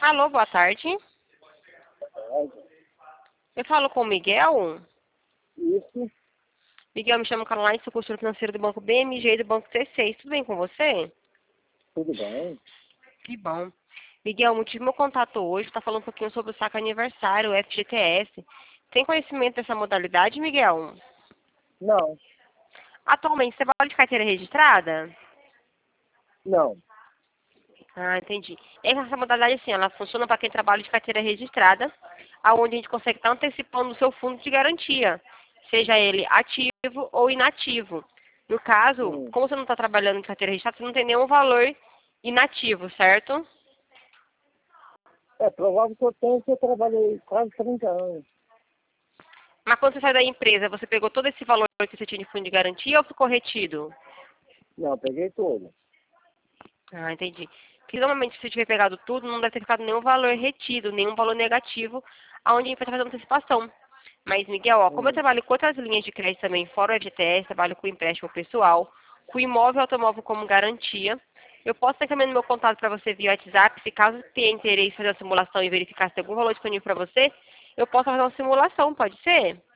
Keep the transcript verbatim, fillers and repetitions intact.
Alô, boa tarde. Verdade. Eu falo com o Miguel. Isso, Miguel, me chamo Caroline, sou consultora financeira do Banco B M G e do Banco T seis. Tudo bem com você? tudo bem. Que bom. Miguel, o motivo do meu contato hoje está falando um pouquinho sobre o saque aniversário, o F G T S. Tem conhecimento dessa modalidade, Miguel? Não, Atualmente, você trabalha de carteira registrada? não. Ah, entendi. Essa modalidade, assim, ela funciona para quem trabalha de carteira registrada, aonde a gente consegue estar antecipando o seu fundo de garantia, seja ele ativo ou inativo. No caso, Hum. como você não está trabalhando de carteira registrada, você não tem nenhum valor inativo, certo? É provável que eu tenha, que eu trabalhei quase trinta anos. Mas quando você sai da empresa, você pegou todo esse valor que você tinha de fundo de garantia ou ficou retido? Não, peguei tudo. Ah, entendi. Porque normalmente se você tiver pegado tudo, não deve ter ficado nenhum valor retido, nenhum valor negativo, aonde a gente vai estar fazendo antecipação. Mas, Miguel, ó, como eu Hum. trabalho com outras linhas de crédito também, fora o F G T S, trabalho com empréstimo pessoal, com imóvel e automóvel como garantia, eu posso estar encaminhando meu contato para você via WhatsApp, se caso tenha interesse em fazer uma simulação e verificar se tem algum valor disponível para você, eu posso fazer uma simulação, pode ser?